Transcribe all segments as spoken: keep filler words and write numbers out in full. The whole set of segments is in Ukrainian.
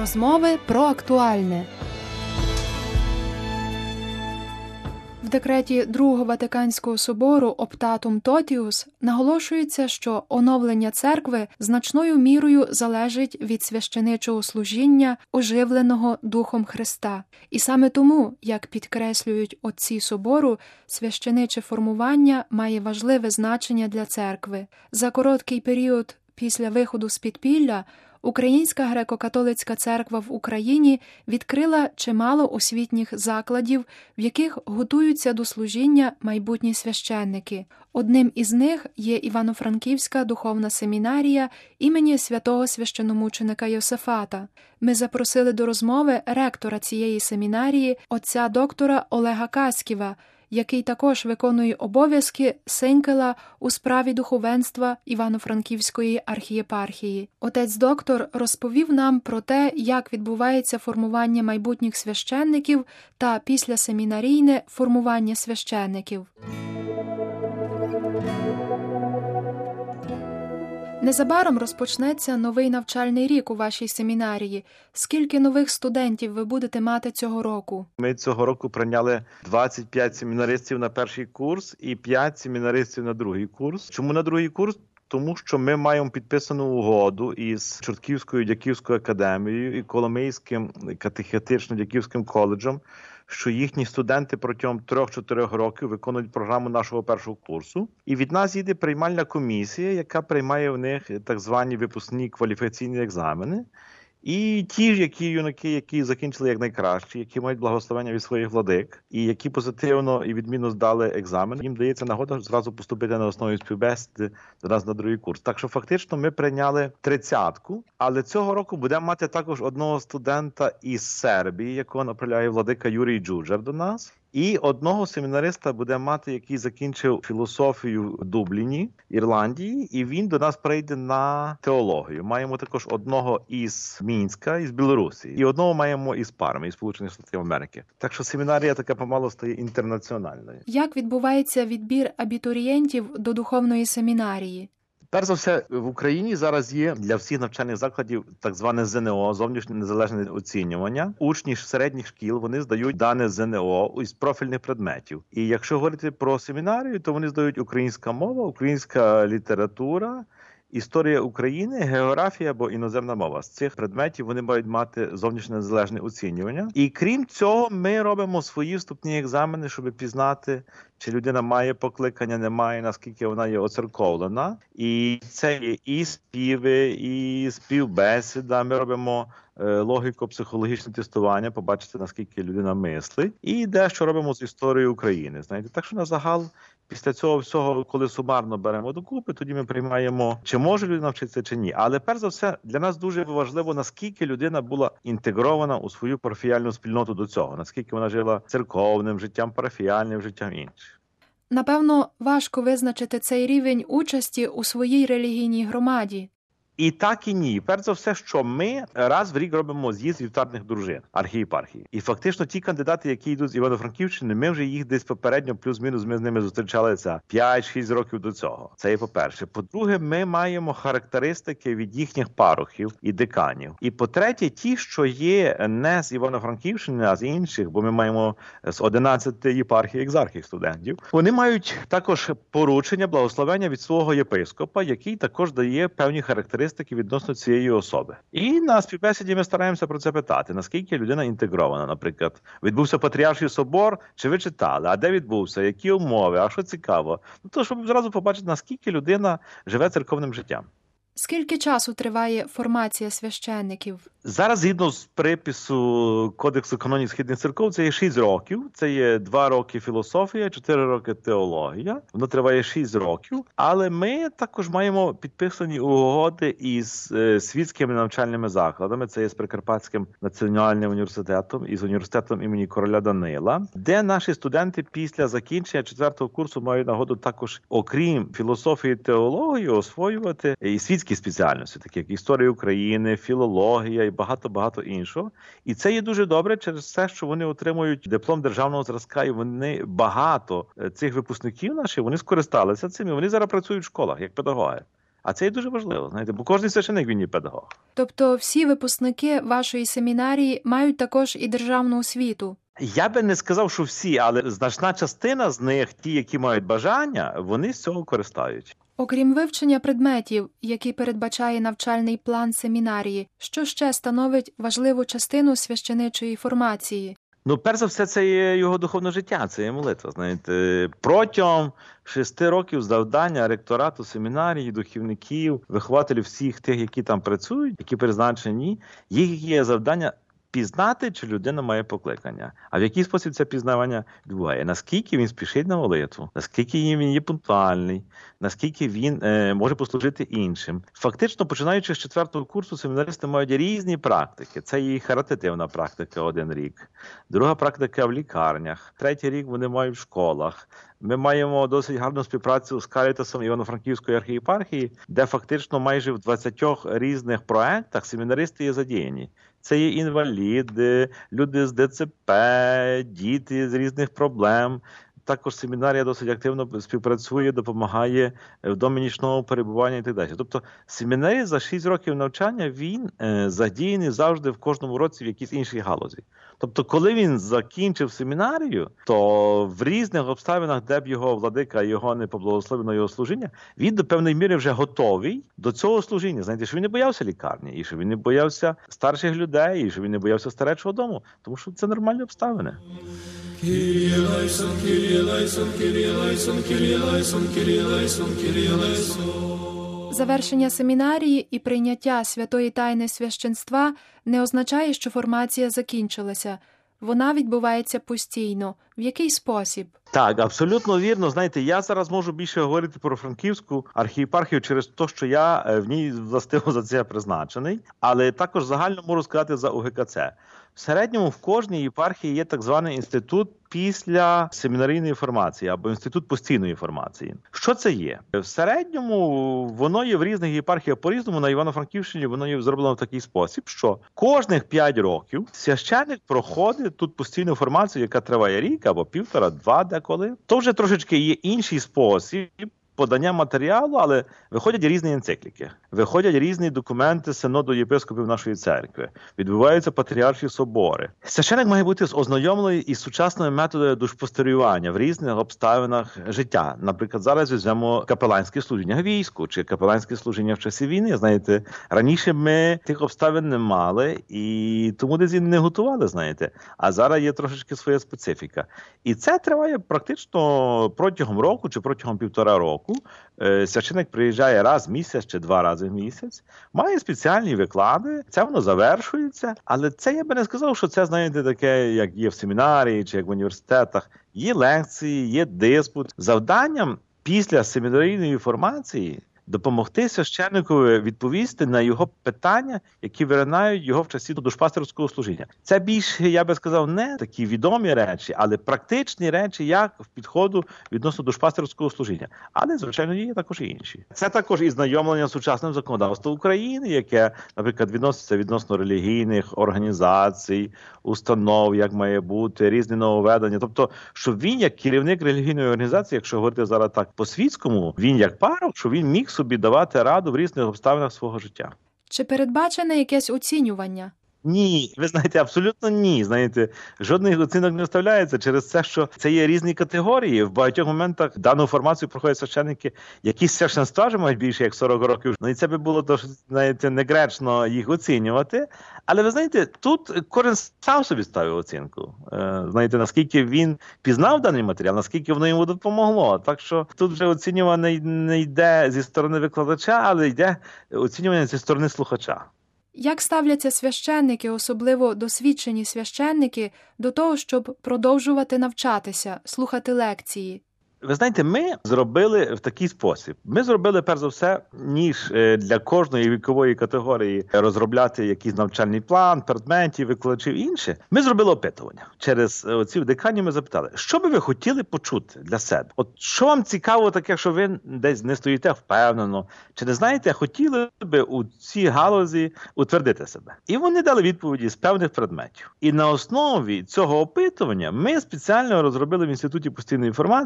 Розмови про актуальне. В декреті Другого Ватиканського собору Optatum Totius наголошується, що оновлення церкви значною мірою залежить від священичого служіння, оживленого Духом Христа. І саме тому, як підкреслюють отці собору, священиче формування має важливе значення для церкви. За короткий період після виходу з підпілля Українська греко-католицька церква в Україні відкрила чимало освітніх закладів, в яких готуються до служіння майбутні священники. Одним із них є Івано-Франківська духовна семінарія імені святого священомученика Йосифата. Ми запросили до розмови ректора цієї семінарії, отця доктора Олега Каськіва, який також виконує обов'язки синкела у справі духовенства Івано-Франківської архієпархії. Отець-доктор розповів нам про те, як відбувається формування майбутніх священників та післясемінарійне формування священників. Незабаром розпочнеться новий навчальний рік у вашій семінарії. Скільки нових студентів ви будете мати цього року? Ми цього року прийняли двадцять п'ять семінаристів на перший курс і п'ять семінаристів на другий курс. Чому на другий курс? Тому що ми маємо підписану угоду із Чортківською дяківською академією і Коломийським катехетично-дяківським коледжем, що їхні студенти протягом трьох-чотирьох років виконують програму нашого першого курсу. І від нас їде приймальна комісія, яка приймає в них так звані випускні кваліфікаційні екзамени. І ті ж, які юнаки, які закінчили як найкраще, які мають благословення від своїх владик, і які позитивно і відмінно здали екзамен, їм дається нагода зразу поступити на основі співбесіди до нас на другий курс. Так що фактично ми прийняли тридцятку, але цього року будемо мати також одного студента із Сербії, якого направляє владика Юрій Джуджар до нас. І одного семінариста буде мати, який закінчив філософію в Дубліні, Ірландії, і він до нас прийде на теологію. Маємо також одного із Мінська, із Білорусі, і одного маємо із Парми, із Сполучених Штатів Америки. Так що семінарія така помало стає інтернаціональною. Як відбувається відбір абітурієнтів до духовної семінарії? Перш за все, в Україні зараз є для всіх навчальних закладів так зване ЗНО, зовнішнє незалежне оцінювання. Учні середніх шкіл, вони здають дане ЗНО із профільних предметів. І якщо говорити про семінарію, то вони здають українська мова, українська література, історія України, географія або іноземна мова. З цих предметів вони мають мати зовнішнє незалежне оцінювання. І крім цього, ми робимо свої вступні екзамени, щоб пізнати, чи людина має покликання, не має, наскільки вона є оцерковлена. І це є і співи, і співбесіда. Ми робимо логіко-психологічне тестування, побачити, наскільки людина мислить. І дещо робимо з історією України. Знаєте, так що на загал, після цього всього, коли сумарно беремо докупи, тоді ми приймаємо, чи може людина вчитися, чи ні. Але перш за все, для нас дуже важливо, наскільки людина була інтегрована у свою парафіяльну спільноту до цього, наскільки вона жила церковним життям, парафіяльним життям інших. Напевно, важко визначити цей рівень участі у своїй релігійній громаді. І так, і ні. Перш за все, що ми раз в рік робимо з'їзд вівтарних дружин архієпархії. І фактично ті кандидати, які йдуть з Івано-Франківщини, ми вже їх десь попередньо, плюс-мінус, ми з ними зустрічалися п'ять-шість років до цього. Це є по-перше. По-друге, ми маємо характеристики від їхніх парохів і деканів. І по-третє, ті, що є не з Івано-Франківщини, а з інших, бо ми маємо з одинадцяти єпархій екзархів студентів, вони мають також поручення, благословення від свого єпископа, який також дає певні характеристики відносно цієї особи. І на співбесіді ми стараємося про це питати, наскільки людина інтегрована. Наприклад, відбувся Патріарший собор, чи ви читали, а де відбувся, які умови, а що цікаво. Ну, то, щоб зразу побачити, наскільки людина живе церковним життям. Скільки часу триває формація священників? Зараз, згідно з припису Кодексу канонів східних церков, це є шість років. Це є два роки філософія, чотири роки теологія. Воно триває шість років. Але ми також маємо підписані угоди із е, світськими навчальними закладами. Це є з Прикарпатським національним університетом і з університетом імені короля Данила, де наші студенти після закінчення четвертого курсу мають нагоду також, окрім філософії і теології, освоювати і світські спеціальності, такі як історія України, філологія і багато-багато іншого. І це є дуже добре через те, що вони отримують диплом державного зразка, і вони багато цих випускників наших, вони скористалися цим, і вони зараз працюють в школах як педагоги. А це є дуже важливо, знаєте, бо кожен священик, він є педагог. Тобто всі випускники вашої семінарії мають також і державну освіту? Я би не сказав, що всі, але значна частина з них, ті, які мають бажання, вони з цього користають. Окрім вивчення предметів, які передбачає навчальний план семінарії, що ще становить важливу частину священичої формації? Ну, перш за все, це є його духовне життя, це є молитва, знаєте. Протягом шести років завдання ректорату семінарії, духовників, вихователів всіх тих, які там працюють, які призначені, їх є завдання пізнати, чи людина має покликання. А в який спосіб це пізнавання відбуває? Наскільки він спішить на молитву, наскільки він є пунктуальний, наскільки він е, може послужити іншим. Фактично, починаючи з четвертого курсу, семінаристи мають різні практики. Це є харитативна практика один рік, друга практика в лікарнях, третій рік вони мають в школах. Ми маємо досить гарну співпрацю з Карітасом Івано-Франківської архієпархії, де фактично майже в двадцятьох різних проектах семінаристи є задіяні. Це є інваліди, люди з ДЦП, діти з різних проблем. Також семінарія досить активно співпрацює, допомагає в домі нічного перебування і так далі. Тобто семінарій за шість років навчання, він е, задіяний завжди в кожному році в якійсь іншій галузі. Тобто, коли він закінчив семінарію, то в різних обставинах, де б його владика, його не поблагословив на його служіння, він до певної міри вже готовий до цього служіння. Знаєте, що він не боявся лікарні, і що він не боявся старших людей, і що він не боявся старечого дому, тому що це нормальні обставини. Kyrie eleison, Kyrie eleison, Kyrie eleison, Kyrie eleison, Kyrie eleison, Kyrie eleison. Завершення семінарії і прийняття святої тайни священства не означає, що формація закінчилася. Вона відбувається постійно. В який спосіб? Так, абсолютно вірно. Знаєте, я зараз можу більше говорити про Франківську архієпархію через те, що я в ній властиво за це призначений, але також загально можу сказати за УГКЦ. В середньому в кожній єпархії є так званий інститут після семінарійної формації або інститут постійної формації. Що це є? В середньому воно є в різних єпархіях по-різному. На Івано-Франківщині воно є зроблено в такий спосіб, що кожних п'ять років священник проходить тут постійну формацію, яка триває рік або півтора, два деколи. То вже трошечки є інший спосіб подання матеріалу, але виходять різні енцикліки, виходять різні документи синоду єпископів нашої церкви, відбуваються патріарші собори. Священик має бути ознайомлений із сучасними методами душпастерювання в різних обставинах життя. Наприклад, зараз візьмемо капеланське служіння в війську чи капеланське служіння в часі війни. Знаєте, раніше ми тих обставин не мали і тому десь не готували, знаєте. А зараз є трошечки своя специфіка. І це триває практично протягом року чи протягом півтора року. Священик приїжджає раз в місяць чи два рази в місяць, має спеціальні виклади, це воно завершується, але це я би не сказав, що це, знаєте, таке, як є в семінарії чи як в університетах. Є лекції, є диспут. Завданням після семінарійної формації допомогти священникові відповісти на його питання, які виринають його в часі душпастерського служіння. Це більше, я би сказав, не такі відомі речі, але практичні речі, як в підходу відносно душпастерського служіння. Але, звичайно, є також і інші. Це також і знайомлення з сучасним законодавством України, яке, наприклад, відноситься відносно релігійних організацій, установ, як має бути, різні нововведення. Тобто, щоб він, як керівник релігійної організації, якщо говорити зараз так по-світському, він як парох, щоб він міг собі давати раду в різних обставинах свого життя. Чи передбачене якесь оцінювання? Ні, ви знаєте, абсолютно ні. Знаєте, жодних оцінок не вставляється через те, що це є різні категорії. В багатьох моментах дану формацію проходять священники, які священства вже мають більше як сорок років. Ну і це би було досить, знаєте, негречно їх оцінювати. Але ви знаєте, тут кожен сам собі ставив оцінку. Знаєте, наскільки він пізнав даний матеріал, наскільки воно йому допомогло. Так що тут вже оцінювання не йде зі сторони викладача, але йде оцінювання зі сторони слухача. Як ставляться священники, особливо досвідчені священники, до того, щоб продовжувати навчатися, слухати лекції? Ви знаєте, ми зробили в такий спосіб. Ми зробили, перш за все, ніж для кожної вікової категорії розробляти якийсь навчальний план, предметів, викладачів і інше. Ми зробили опитування. Через оці в декані ми запитали, що би ви хотіли почути для себе? От що вам цікаво таке, що ви десь не стоїте впевнено? Чи не знаєте, хотіли би у цій галузі утвердити себе? І вони дали відповіді з певних предметів. І на основі цього опитування ми спеціально розробили в Інституті постійної інформації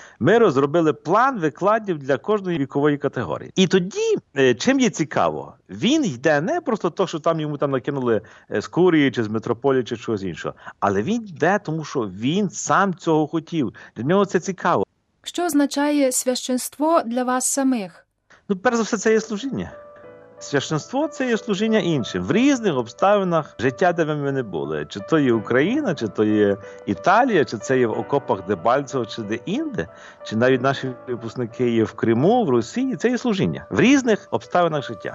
Ми розробили план викладів для кожної вікової категорії. І тоді, чим є цікаво, він йде не просто то, що там йому там накинули з Курії, чи з митрополії, чи чогось іншого, але він йде, тому що він сам цього хотів. Для нього це цікаво. Що означає священство для вас самих? Ну, перш за все, це є служіння. Священство – це є служіння іншим. В різних обставинах життя, де ми не були. Чи то є Україна, чи то є Італія, чи це є в окопах Дебальцево, чи де-інде, чи навіть наші випускники є в Криму, в Росії. Це є служіння. В різних обставинах життя.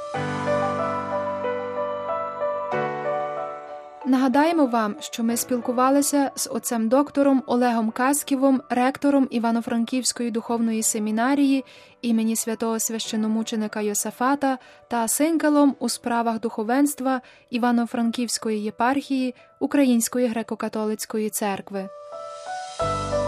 Нагадаємо вам, що ми спілкувалися з отцем доктором Олегом Касківом, ректором Івано-Франківської духовної семінарії імені святого священомученика Йосафата та синкелом у справах духовенства Івано-Франківської єпархії Української греко-католицької церкви.